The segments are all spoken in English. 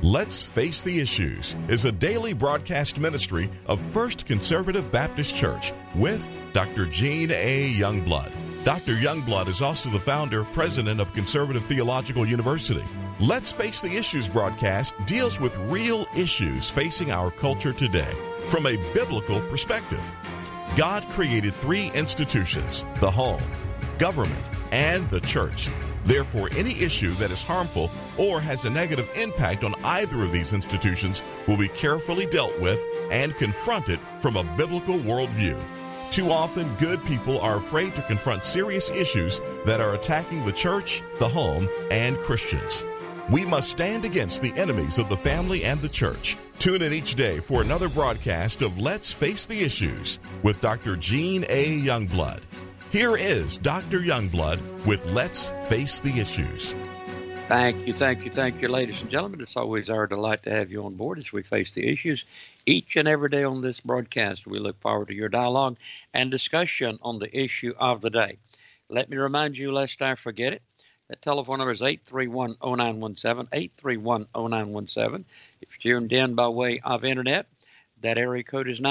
Let's Face the Issues is a daily broadcast ministry of First Conservative Baptist Church with Dr. Gene A. Youngblood. Dr. Youngblood is also the founder, president of Conservative Theological University. Let's Face the Issues broadcast deals with real issues facing our culture today from a biblical perspective. God created three institutions: the home, government, and the church. Therefore, any issue that is harmful or has a negative impact on either of these institutions will be carefully dealt with and confronted from a biblical worldview. Too often, good people are afraid to confront serious issues that are attacking the church, the home, and Christians. We must stand against the enemies of the family and the church. Tune in each day for another broadcast of Let's Face the Issues with Dr. Gene A. Youngblood. Here is Dr. Youngblood with Let's Face the Issues. Thank you, ladies and gentlemen. It's always our delight to have you on board as we face the issues each and every day on this broadcast. We look forward to your dialogue and discussion on the issue of the day. Let me remind you, lest I forget it, that telephone number is 831-0917, 831-0917. If you're tuned in by way of internet, that area code is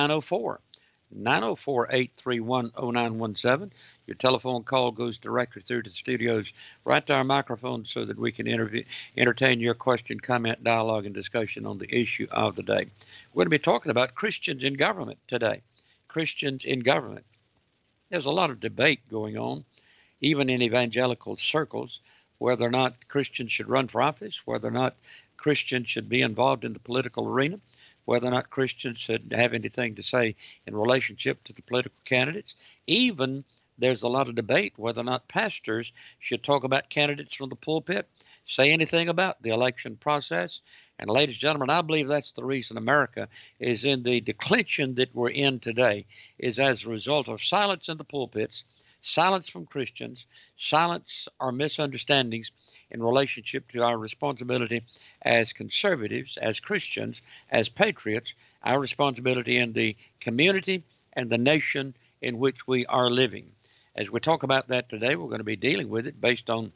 904-831-0917. Your telephone call goes directly through to the studios, right to our microphone, so that we can entertain your question, comment, dialogue, and discussion on the issue of the day. We're going to be talking about Christians in government today. Christians in government. There's a lot of debate going on, even in evangelical circles, whether or not Christians should run for office, whether or not Christians should be involved in the political arena, whether or not Christians should have anything to say in relationship to the political candidates. Even there's a lot of debate whether or not pastors should talk about candidates from the pulpit, say anything about the election process. And ladies and gentlemen, I believe that's the reason America is in the declension that we're in today, is as a result of silence in the pulpits, silence from Christians, silence or misunderstandings in relationship to our responsibility as conservatives, as Christians, as patriots, our responsibility in the community and the nation in which we are living. As we talk about that today, we're going to be dealing with it based on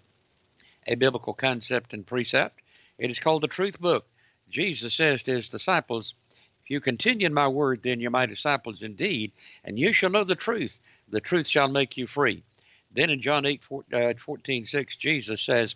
a biblical concept and precept. It is called the Truth Book. Jesus says to his disciples, "If you continue in my word, then you're my disciples indeed, and you shall know the truth. The truth shall make you free." Then in John 8:14-6, Jesus says,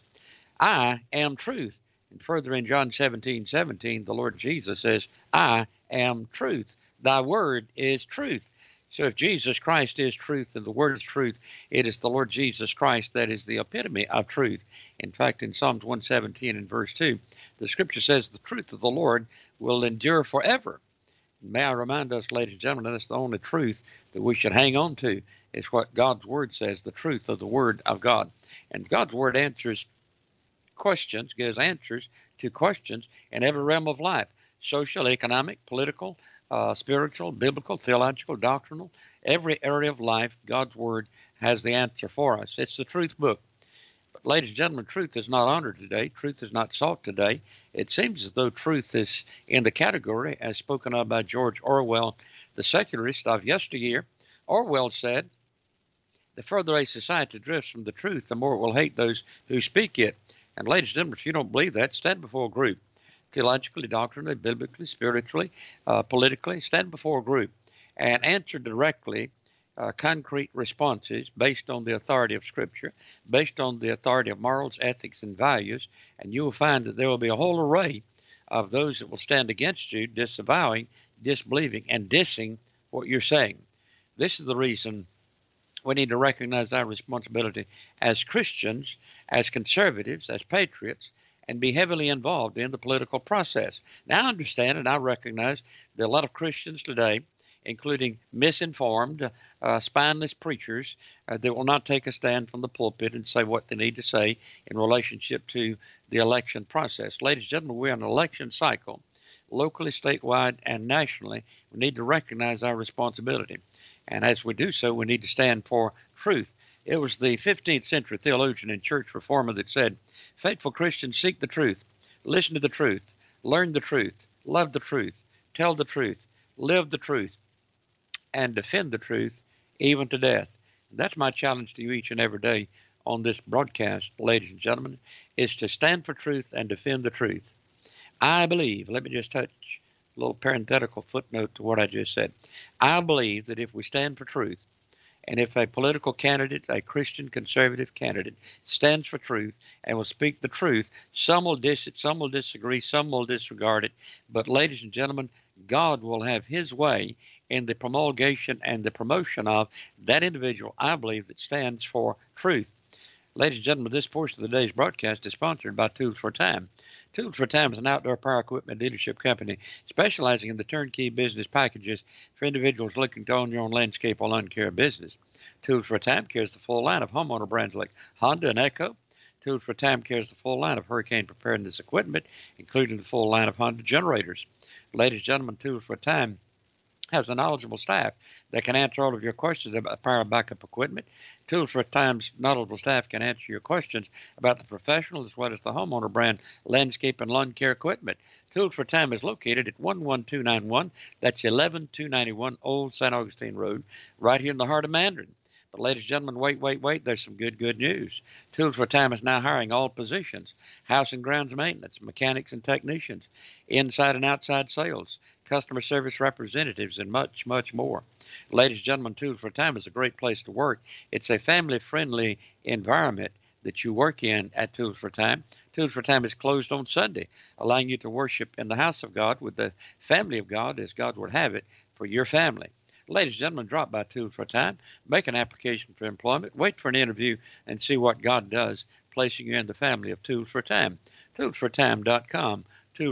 "I am truth." And further in John 17:17, the Lord Jesus says, "I am truth. Thy word is truth." So if Jesus Christ is truth and the word is truth, it is the Lord Jesus Christ that is the epitome of truth. In fact, in Psalms 117 and verse 2, the scripture says, "The truth of the Lord will endure forever." May I remind us, ladies and gentlemen, that's the only truth that we should hang on to, is what God's word says, the truth of the word of God. And God's word answers questions, gives answers to questions in every realm of life: social, economic, political, spiritual, biblical, theological, doctrinal. Every area of life, God's word has the answer for us. It's the Truth Book. But ladies and gentlemen, truth is not honored today. Truth is not sought today. It seems as though truth is in the category, as spoken of by George Orwell, the secularist of yesteryear. Orwell said, "The further a society drifts from the truth, the more it will hate those who speak it." And ladies and gentlemen, if you don't believe that, stand before a group. Theologically, doctrinally, biblically, spiritually, politically, stand before a group and answer directly concrete responses based on the authority of Scripture, based on the authority of morals, ethics, and values, and you will find that there will be a whole array of those that will stand against you, disavowing, disbelieving, and dissing what you're saying. This is the reason we need to recognize our responsibility as Christians, as conservatives, as patriots, and be heavily involved in the political process. Now, I understand and I recognize that a lot of Christians today, including misinformed, spineless preachers that will not take a stand from the pulpit and say what they need to say in relationship to the election process. Ladies and gentlemen, we're in an election cycle, locally, statewide, and nationally. We need to recognize our responsibility. And as we do so, we need to stand for truth. It was the 15th century theologian and church reformer that said, "Faithful Christians seek the truth, listen to the truth, learn the truth, love the truth, tell the truth, live the truth, and defend the truth even to death." And that's my challenge to you each and every day on this broadcast, ladies and gentlemen, is to stand for truth and defend the truth. I believe, let me just touch a little parenthetical footnote to what I just said. I believe that if we stand for truth, and if a political candidate, a Christian conservative candidate, stands for truth and will speak the truth, some will diss it, some will disagree, some will disregard it. But, ladies and gentlemen, God will have his way in the promulgation and the promotion of that individual, I believe, that stands for truth. Ladies and gentlemen, this portion of the day's broadcast is sponsored by Tools for Time. Tools for Time is an outdoor power equipment dealership company specializing in the turnkey business packages for individuals looking to own your own landscape or lawn care business. Tools for Time carries the full line of homeowner brands like Honda and Echo. Tools for Time carries the full line of hurricane preparedness equipment, including the full line of Honda generators. Ladies and gentlemen, Tools for Time has a knowledgeable staff that can answer all of your questions about power backup equipment. Tools for Time's knowledgeable staff can answer your questions about the professional as well as the homeowner brand landscape and lawn care equipment. Tools for Time is located at 11291. That's 11291 Old St. Augustine Road, right here in the heart of Mandarin. But, ladies and gentlemen, wait. There's some good news. Tools for Time is now hiring all positions: house and grounds maintenance, mechanics and technicians, inside and outside sales, customer service representatives, and much more. Ladies and gentlemen, Tools for Time is a great place to work. It's a family-friendly environment that you work in at Tools for Time. Tools for Time is closed on Sunday, allowing you to worship in the house of God with the family of God as God would have it for your family. Ladies and gentlemen, drop by Tools for Time, make an application for employment, wait for an interview, and see what God does, placing you in the family of Tools for Time. ToolsForTime.com,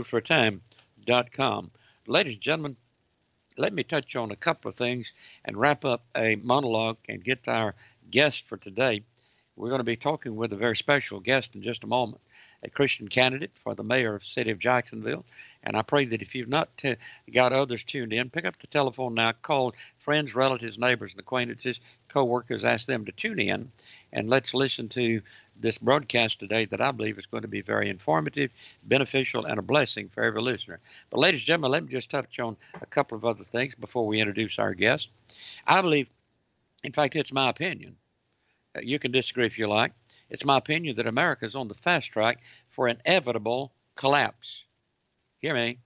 ToolsForTime.com. Ladies and gentlemen, let me touch on a couple of things and wrap up a monologue and get to our guest for today. We're going to be talking with a very special guest in just a moment, a Christian candidate for the mayor of the city of Jacksonville. And I pray that if you've not got others tuned in, pick up the telephone now, call friends, relatives, neighbors, and acquaintances, co-workers, ask them to tune in, and let's listen to this broadcast today that I believe is going to be very informative, beneficial, and a blessing for every listener. But, ladies and gentlemen, let me just touch on a couple of other things before we introduce our guest. I believe, in fact, it's my opinion, you can disagree if you like, it's my opinion that America is on the fast track for inevitable collapse. Hear me.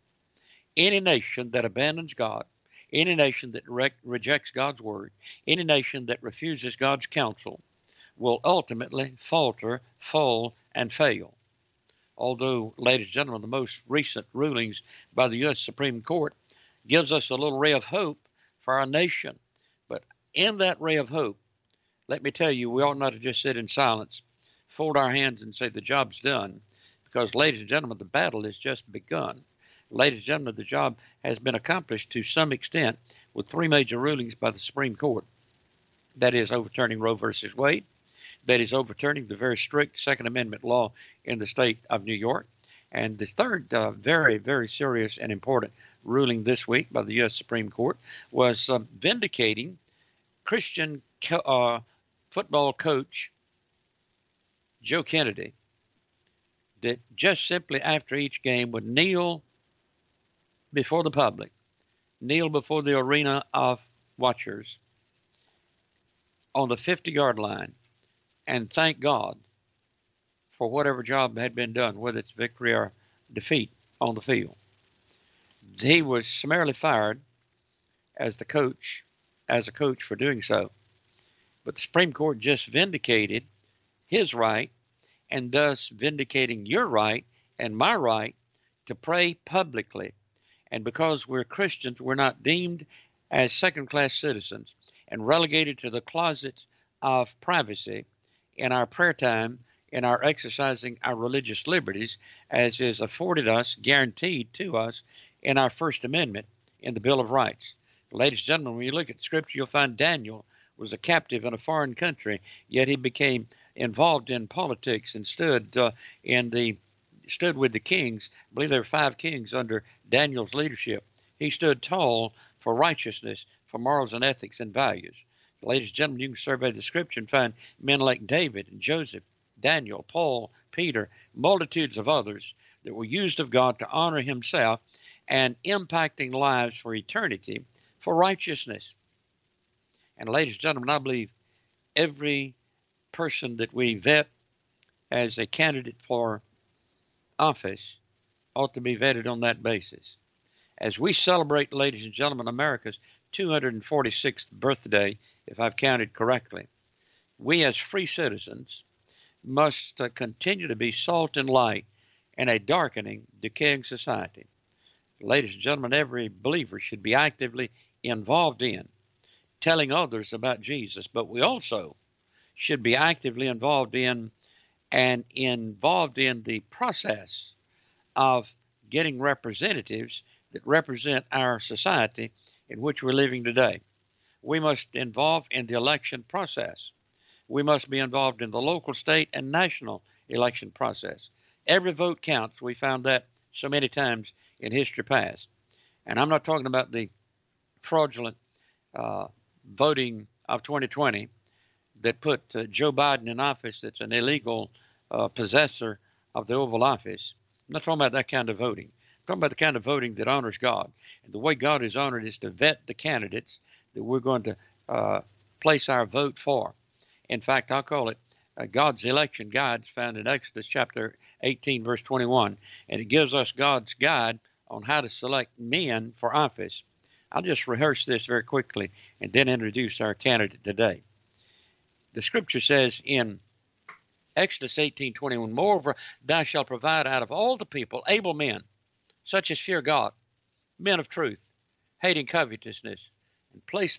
Any nation that abandons God, any nation that rejects God's word, any nation that refuses God's counsel will ultimately falter, fall, and fail. Although, ladies and gentlemen, the most recent rulings by the U.S. Supreme Court gives us a little ray of hope for our nation. But in that ray of hope, let me tell you, we ought not to just sit in silence, fold our hands and say the job's done, because, ladies and gentlemen, the battle has just begun. Ladies and gentlemen, the job has been accomplished to some extent with three major rulings by the Supreme Court. That is overturning Roe versus Wade. That is overturning the very strict Second Amendment law in the state of New York. And this third very serious and important ruling this week by the U.S. Supreme Court was vindicating Christian football coach Joe Kennedy, that just simply after each game would kneel before the public, kneel before the arena of watchers on the 50-yard line and thank God for whatever job had been done, whether it's victory or defeat on the field. He was summarily fired as a coach for doing so. But the Supreme Court just vindicated his right, and thus vindicating your right and my right to pray publicly. And because we're Christians, we're not deemed as second-class citizens and relegated to the closet of privacy in our prayer time, in our exercising our religious liberties, as is afforded us, guaranteed to us in our First Amendment in the Bill of Rights. Ladies and gentlemen, when you look at Scripture, you'll find Daniel was a captive in a foreign country, yet he became involved in politics and stood with the kings. I believe there were 5 kings under Daniel's leadership. He stood tall for righteousness, for morals and ethics and values. Ladies and gentlemen, you can survey the Scripture and find men like David and Joseph, Daniel, Paul, Peter, multitudes of others that were used of God to honor himself and impacting lives for eternity for righteousness. And ladies and gentlemen, I believe every person that we vet as a candidate for office ought to be vetted on that basis. As we celebrate, ladies and gentlemen, America's 246th birthday, if I've counted correctly, we as free citizens must continue to be salt and light in a darkening, decaying society. Ladies and gentlemen, every believer should be actively involved in telling others about Jesus, but we also should be actively involved in the process of getting representatives that represent our society in which we're living today. We must involve in the election process. We must be involved in the local, state, and national election process. Every vote counts. We found that so many times in history past. And I'm not talking about the fraudulent voting of 2020 that put Joe Biden in office that's an illegal possessor of the Oval Office. I'm not talking about that kind of voting. I'm talking about the kind of voting that honors God. And the way God is honored is to vet the candidates that we're going to place our vote for. In fact, I'll call it God's election guide, found in Exodus chapter 18, verse 21. And it gives us God's guide on how to select men for office. I'll just rehearse this very quickly and then introduce our candidate today. The scripture says in Exodus 18:21, moreover, thou shalt provide out of all the people able men, such as fear God, men of truth, hating covetousness, and place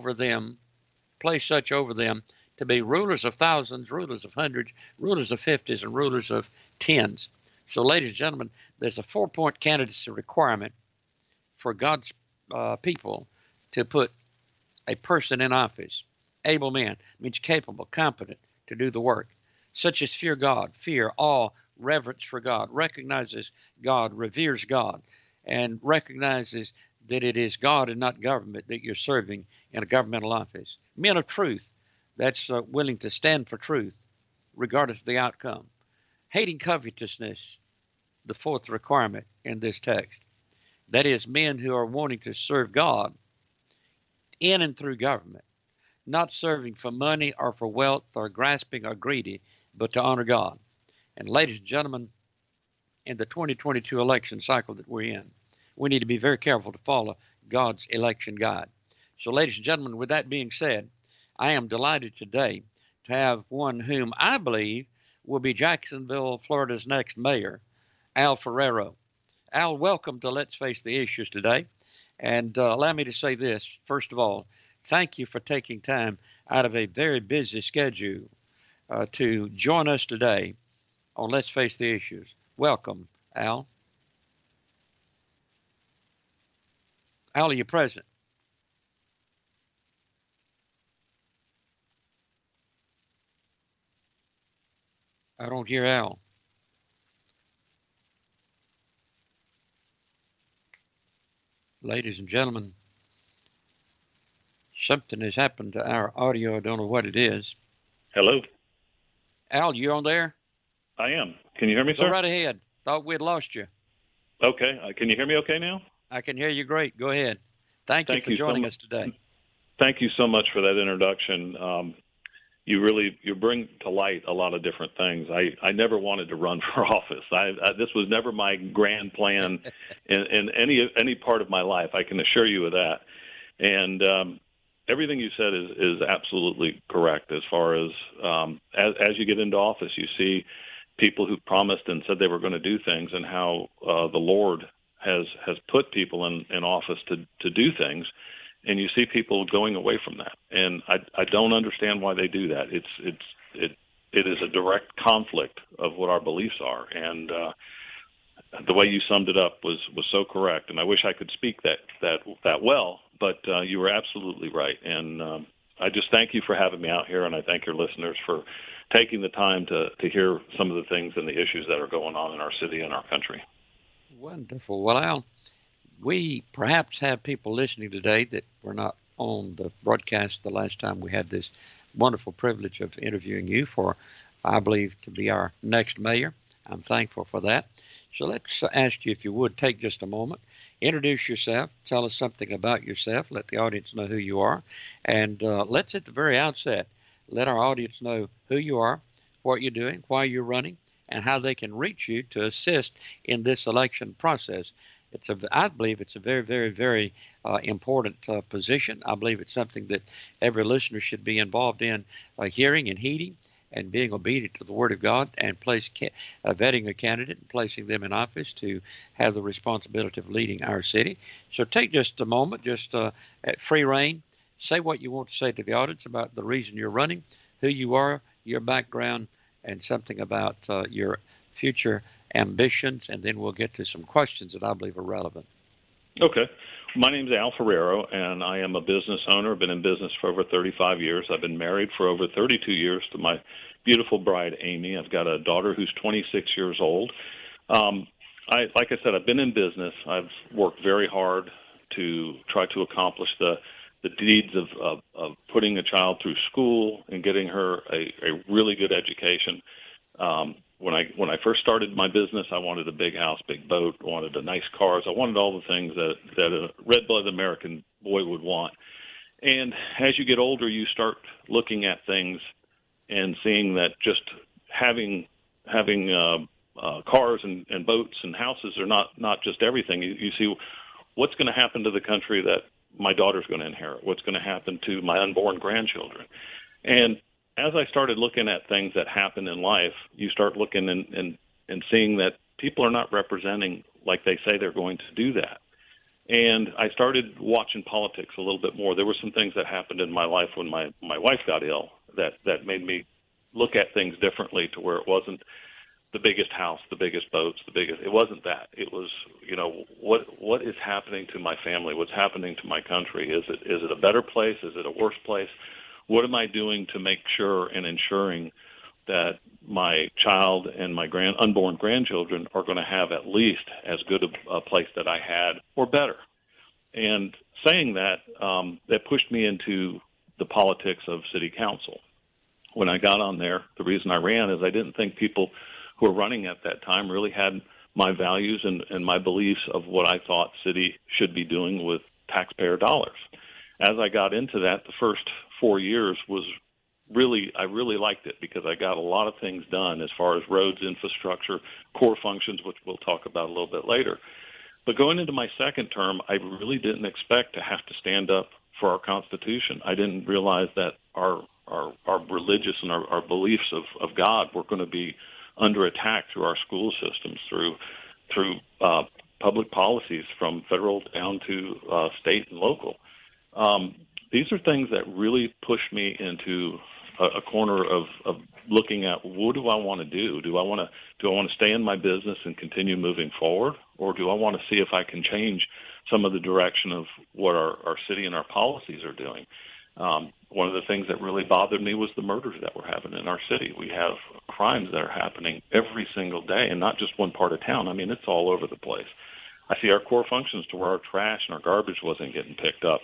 such over them to be rulers of thousands, rulers of hundreds, rulers of fifties, and rulers of tens. So, ladies and gentlemen, there's a 4-point candidacy requirement for God's people to put a person in office. Able man means capable, competent to do the work, such as fear God, fear, awe, reverence for God, recognizes God, reveres God, and recognizes that it is God and not government that you're serving in a governmental office. Men of truth, that's willing to stand for truth regardless of the outcome. Hating covetousness, the 4th requirement in this text. That is, men who are wanting to serve God in and through government, not serving for money or for wealth or grasping or greedy, but to honor God. And ladies and gentlemen, in the 2022 election cycle that we're in, we need to be very careful to follow God's election guide. So, ladies and gentlemen, with that being said, I am delighted today to have one whom I believe will be Jacksonville, Florida's next mayor, Al Ferrero. Al, welcome to Let's Face the Issues today. And allow me to say this. First of all, thank you for taking time out of a very busy schedule to join us today on Let's Face the Issues. Welcome, Al. Al, are you present? I don't hear Al. Ladies and gentlemen, something has happened to our audio. I don't know what it is. Hello? Al, you on there? I am. Can you hear me, sir? Go right ahead. Thought we'd lost you. Okay. Can you hear me okay now? I can hear you great. Go ahead. Thank you for joining us today. Thank you so much for that introduction. You bring to light a lot of different things. I never wanted to run for office. This was never my grand plan in any part of my life. I can assure you of that. And everything you said is absolutely correct. As far as you get into office, you see people who promised and said they were going to do things, and how the Lord has put people in office to do things. And you see people going away from that, and I don't understand why they do that. It is a direct conflict of what our beliefs are, and the way you summed it up was so correct. And I wish I could speak that well, but you were absolutely right. And I just thank you for having me out here, and I thank your listeners for taking the time to hear some of the things and the issues that are going on in our city and our country. Wonderful. Well, Al, we perhaps have people listening today that were not on the broadcast the last time we had this wonderful privilege of interviewing you for, I believe, to be our next mayor. I'm thankful for that. So let's ask you, if you would, take just a moment, introduce yourself, tell us something about yourself, let the audience know who you are, and let's at the very outset let our audience know who you are, what you're doing, why you're running, and how they can reach you to assist in this election process. I believe it's a very, very, very important position. I believe it's something that every listener should be involved in hearing and heeding and being obedient to the Word of God, and vetting a candidate and placing them in office to have the responsibility of leading our city. So take just a moment, just at free rein, say what you want to say to the audience about the reason you're running, who you are, your background, and something about your future ambitions, and then we'll get to some questions that I believe are relevant. Okay. My name is Al Ferrero, and I am a business owner. I've been in business for over 35 years. I've been married for over 32 years to my beautiful bride, Amy. I've got a daughter who's 26 years old. Like I said, I've been in business. I've worked very hard to try to accomplish the deeds of putting a child through school and getting her a really good education. When I first started my business, I wanted a big house, big boat, wanted a nice cars. I wanted all the things that a red-blooded American boy would want. And as you get older, you start looking at things and seeing that just having cars and boats and houses are not just everything. You see what's going to happen to the country that my daughter's going to inherit, what's going to happen to my unborn grandchildren. And as I started looking at things that happen in life, you start looking and seeing that people are not representing like they say they're going to do that. And I started watching politics a little bit more. There were some things that happened in my life when my wife got ill that made me look at things differently, to where it wasn't the biggest house, the biggest boats, it wasn't that. It was, what is happening to my family? What's happening to my country? Is it a better place? Is it a worse place? What am I doing to make sure and ensuring that my child and my unborn grandchildren are going to have at least as good a place that I had, or better? And saying that, that pushed me into the politics of city council. When I got on there, the reason I ran is I didn't think people who were running at that time really had my values and my beliefs of what I thought city should be doing with taxpayer dollars. As I got into that, the first 4 years I really liked it, because I got a lot of things done as far as roads, infrastructure, core functions, which we'll talk about a little bit later. But going into my second term, I really didn't expect to have to stand up for our Constitution. I didn't realize that our religious and our beliefs of God were going to be under attack through our school systems, through public policies from federal down to state and local. These are things that really push me into a corner of looking at, what do I want to do? Do I want to stay in my business and continue moving forward, or do I want to see if I can change some of the direction of what our city and our policies are doing? One of the things that really bothered me was the murders that were happening in our city. We have crimes that are happening every single day, and not just one part of town. I mean, it's all over the place. I see our core functions to where our trash and our garbage wasn't getting picked up.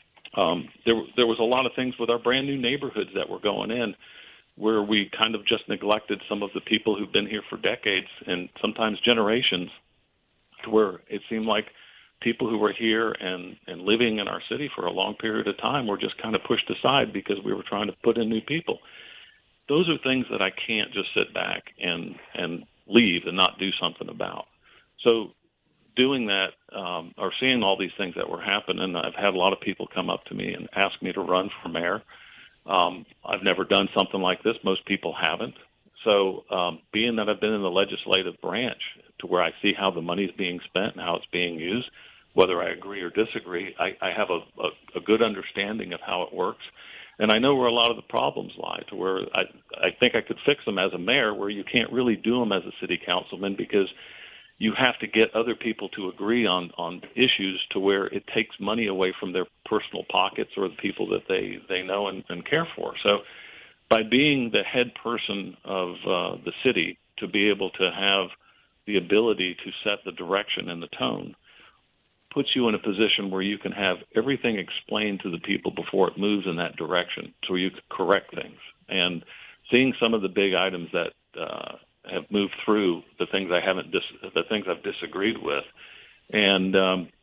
There was a lot of things with our brand new neighborhoods that were going in, where we kind of just neglected some of the people who've been here for decades and sometimes generations, to where it seemed like people who were here and living in our city for a long period of time were just kind of pushed aside because we were trying to put in new people. Those are things that I can't just sit back and leave and not do something about. So doing that, or seeing all these things that were happening, I've had a lot of people come up to me and ask me to run for mayor. I've never done something like this. Most people haven't. So being that I've been in the legislative branch, to where I see how the money is being spent and how it's being used, whether I agree or disagree, I have a good understanding of how it works. And I know where a lot of the problems lie, to where I think I could fix them as a mayor, where you can't really do them as a city councilman, because you have to get other people to agree on issues to where it takes money away from their personal pockets or the people that they know and care for. So by being the head person of the city, to be able to have the ability to set the direction and the tone, puts you in a position where you can have everything explained to the people before it moves in that direction, so you can correct things. And seeing some of the big items that have moved through, the things I've disagreed with, and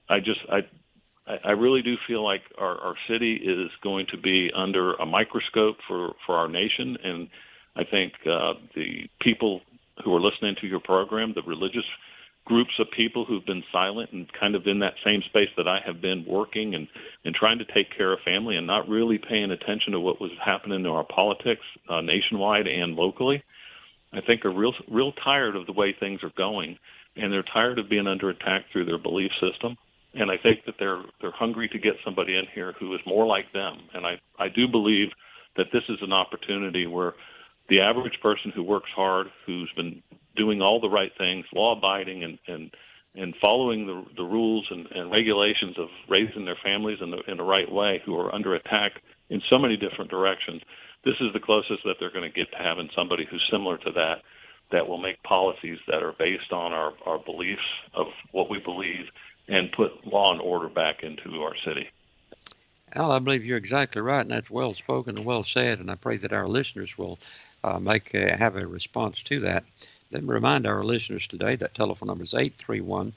I really do feel like our city is going to be under a microscope for our nation, and I think the people who are listening to your program, the religious groups of people who've been silent and kind of in that same space that I have been working and trying to take care of family and not really paying attention to what was happening in our politics nationwide and locally, I think are real tired of the way things are going, and they're tired of being under attack through their belief system. And I think that they're hungry to get somebody in here who is more like them. And I do believe that this is an opportunity where the average person who works hard, who's been doing all the right things, law-abiding and following the rules and regulations of raising their families in the right way, who are under attack in so many different directions, this is the closest that they're going to get to having somebody who's similar to that will make policies that are based on our beliefs of what we believe and put law and order back into our city. Al, I believe you're exactly right, and that's well spoken and well said, and I pray that our listeners will have a response to that. Let me remind our listeners today that telephone number is 831-0917,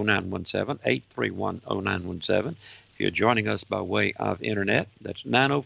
831-0917. If you're joining us by way of internet, that's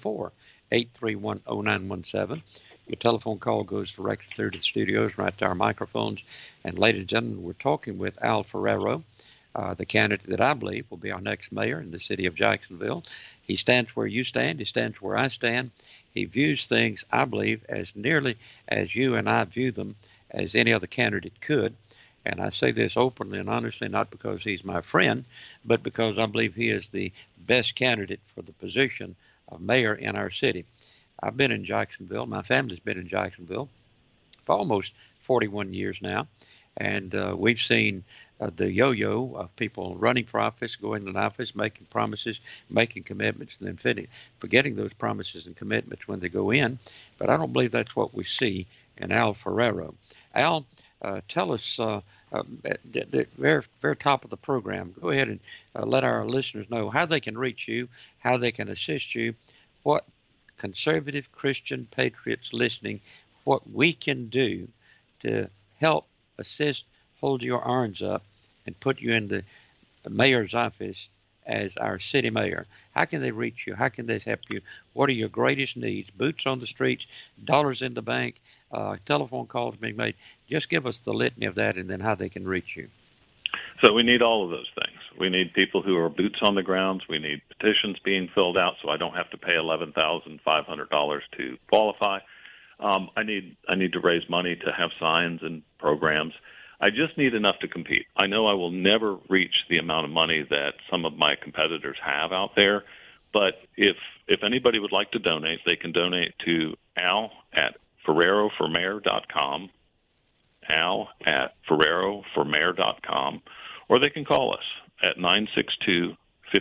904-831-0917. Your telephone call goes directly through to the studios, right to our microphones. And ladies and gentlemen, we're talking with Al Ferrero, the candidate that I believe will be our next mayor in the city of Jacksonville. He stands where you stand. He stands where I stand. He views things, I believe, as nearly as you and I view them as any other candidate could. And I say this openly and honestly, not because he's my friend, but because I believe he is the best candidate for the position of mayor in our city. I've been in Jacksonville. My family's been in Jacksonville for almost 41 years now. And we've seen the yo-yo of people running for office, going into office, making promises, making commitments, and then forgetting those promises and commitments when they go in. But I don't believe that's what we see in Al Ferrero. Al, tell us at the very top of the program, go ahead and let our listeners know how they can reach you, how they can assist you, what conservative Christian patriots listening, what we can do to help assist, hold your arms up, and put you in the mayor's office as our city mayor. How can they reach you? How can they help you? What are your greatest needs? Boots on the streets, dollars in the bank, telephone calls being made. Just give us the litany of that and then how they can reach you. So we need all of those things. We need people who are boots on the grounds. We need petitions being filled out so I don't have to pay $11,500 to qualify. I need to raise money to have signs and programs. I just need enough to compete. I know I will never reach the amount of money that some of my competitors have out there, but if anybody would like to donate, they can donate to Al at FerreroForMayor.com, Al at FerreroForMayor.com, or they can call us at 962-5246,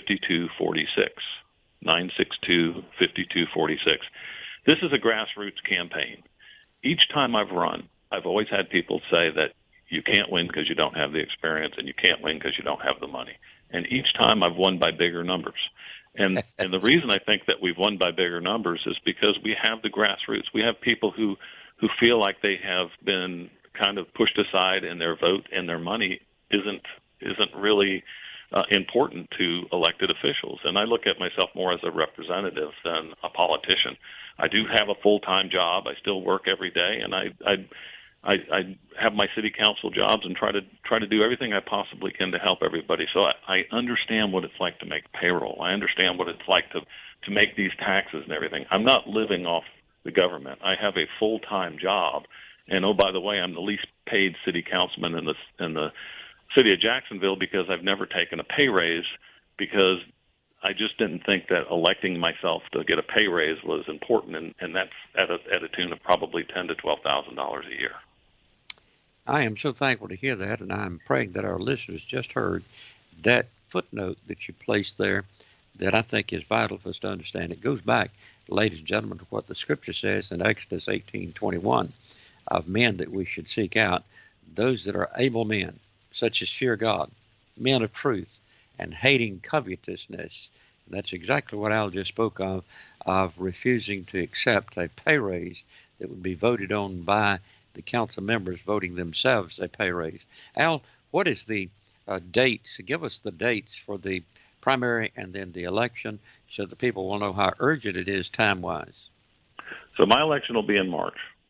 962-5246. This is a grassroots campaign. Each time I've run, I've always had people say that you can't win because you don't have the experience, and you can't win because you don't have the money. And each time I've won by bigger numbers. And the reason I think that we've won by bigger numbers is because we have the grassroots. We have people who feel like they have been kind of pushed aside, and their vote and their money isn't really important to elected officials. And I look at myself more as a representative than a politician. I do have a full-time job. I still work every day, and I have my city council jobs and try to do everything I possibly can to help everybody. So I understand what it's like to make payroll. I understand what it's like to make these taxes and everything. I'm not living off the government. I have a full-time job, and oh, by the way, I'm the least paid city councilman in the city of Jacksonville because I've never taken a pay raise because I just didn't think that electing myself to get a pay raise was important, and that's at a tune of probably $10,000 to $12,000 a year. I am so thankful to hear that, and I'm praying that our listeners just heard that footnote that you placed there that I think is vital for us to understand. It goes back, ladies and gentlemen, to what the Scripture says in Exodus 18:21 of men that we should seek out, those that are able men, such as fear God, men of truth, and hating covetousness. That's exactly what Al just spoke of refusing to accept a pay raise that would be voted on by the council members voting themselves a pay raise. Al, what is the dates? Give us the dates for the primary and then the election so that people will know how urgent it is time-wise. So my election will be in March.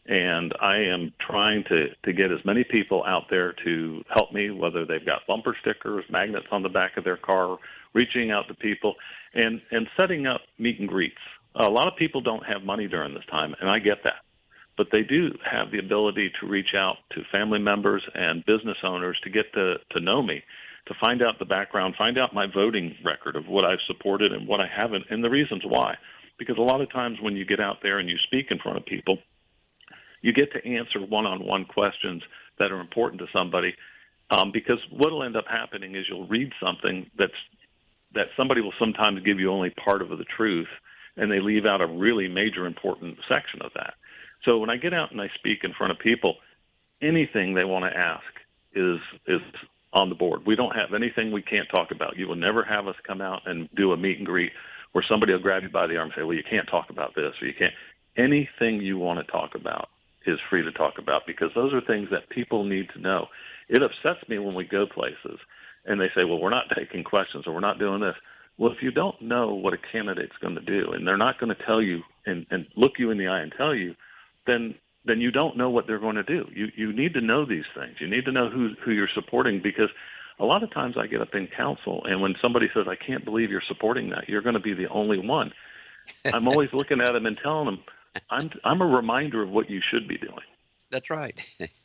And I am trying to get as many people out there to help me, whether they've got bumper stickers, magnets on the back of their car, reaching out to people, and setting up meet and greets. A lot of people don't have money during this time, and I get that. But they do have the ability to reach out to family members and business owners to get to know me, to find out the background, find out my voting record of what I've supported and what I haven't, and the reasons why. Because a lot of times when you get out there and you speak in front of people, you get to answer one-on-one questions that are important to somebody, because what will end up happening is you'll read something that somebody will sometimes give you only part of the truth, and they leave out a really major important section of that. So when I get out and I speak in front of people, anything they want to ask is on the board. We don't have anything we can't talk about. You will never have us come out and do a meet and greet where somebody will grab you by the arm and say, well, you can't talk about this, or you can't. Anything you want to talk about is free to talk about, because those are things that people need to know. It upsets me when we go places and they say, well, we're not taking questions or we're not doing this. Well, if you don't know what a candidate's going to do and they're not going to tell you and look you in the eye and tell you, then you don't know what they're going to do. You need to know these things. You need to know who you're supporting, because a lot of times I get up in council, and when somebody says, I can't believe you're supporting that, you're going to be the only one. I'm always looking at them and telling them, I'm a reminder of what you should be doing. That's right.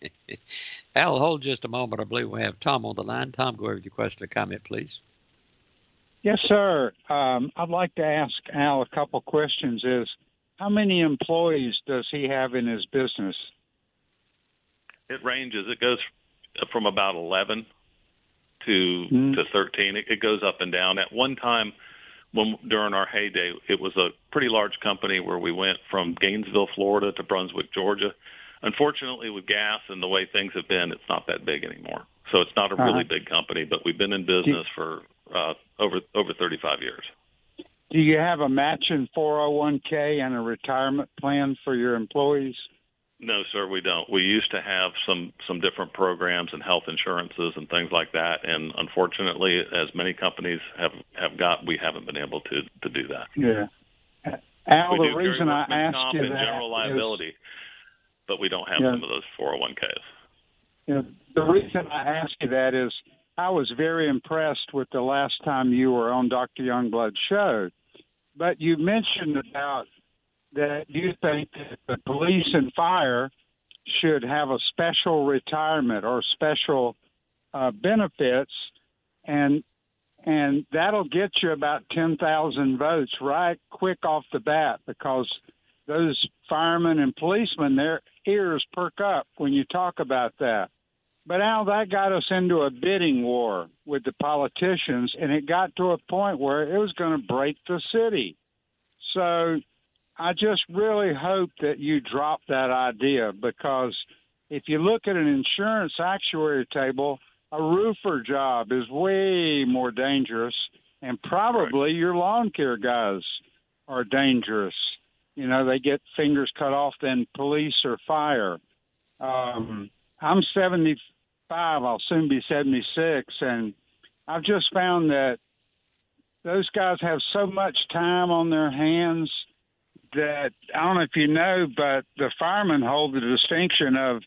Al, hold just a moment. I believe we have Tom on the line. Tom, go ahead with your question or comment, please. Yes, sir. I'd like to ask Al a couple questions. How many employees does he have in his business? It ranges. It goes from about 11 to 13. It goes up and down. At one time, during our heyday, it was a pretty large company where we went from Gainesville, Florida to Brunswick, Georgia. Unfortunately, with gas and the way things have been, it's not that big anymore. So it's not a really big company, but we've been in business for over 35 years. Do you have a matching 401k and a retirement plan for your employees? No, sir, we don't. We used to have some different programs and health insurances and things like that, and unfortunately, as many companies have got, we haven't been able to do that. Yeah. Al, the reason I asked you that general liability, but we don't have some of those 401ks. Yeah, the reason I ask you that is I was very impressed with the last time you were on Dr. Youngblood's show, but you mentioned about that you think that the police and fire should have a special retirement or special benefits, and that'll get you about 10,000 votes right quick off the bat, because those firemen and policemen, their ears perk up when you talk about that. But, Al, that got us into a bidding war with the politicians, and it got to a point where it was going to break the city. So I just really hope that you drop that idea, because if you look at an insurance actuary table, a roofer job is way more dangerous, and probably your lawn care guys are dangerous. You know, they get fingers cut off than police or fire. I'm 75. I'll soon be 76, and I've just found that those guys have so much time on their hands that, I don't know if you know, but the firemen hold the distinction of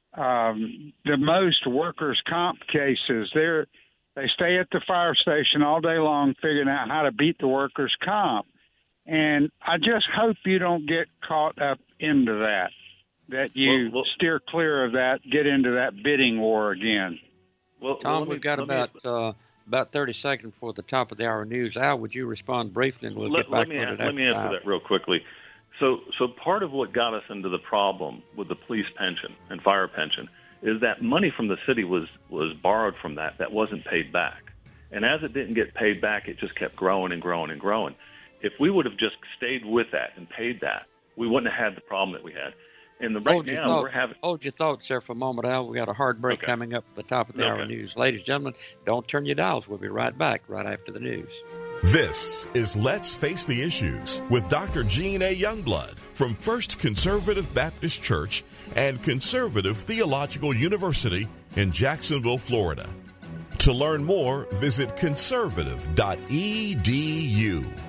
the most workers' comp cases. They stay at the fire station all day long figuring out how to beat the workers' comp. And I just hope you don't get caught up into that you steer clear of that, get into that bidding war again. Well, Tom, we've got about 30 seconds before the top of the hour news. Al, would you respond briefly, and we'll get back to it. Let me answer that real quickly. So part of what got us into the problem with the police pension and fire pension is that money from the city was borrowed from that wasn't paid back. And as it didn't get paid back, it just kept growing and growing and growing. If we would have just stayed with that and paid that, we wouldn't have had the problem that we had. And we're having... Hold your thoughts there for a moment, Al. We got a hard break coming up at the top of the hour news. Ladies and gentlemen, don't turn your dials. We'll be right back right after the news. This is Let's Face the Issues with Dr. Gene A. Youngblood from First Conservative Baptist Church and Conservative Theological University in Jacksonville, Florida. To learn more, visit conservative.edu.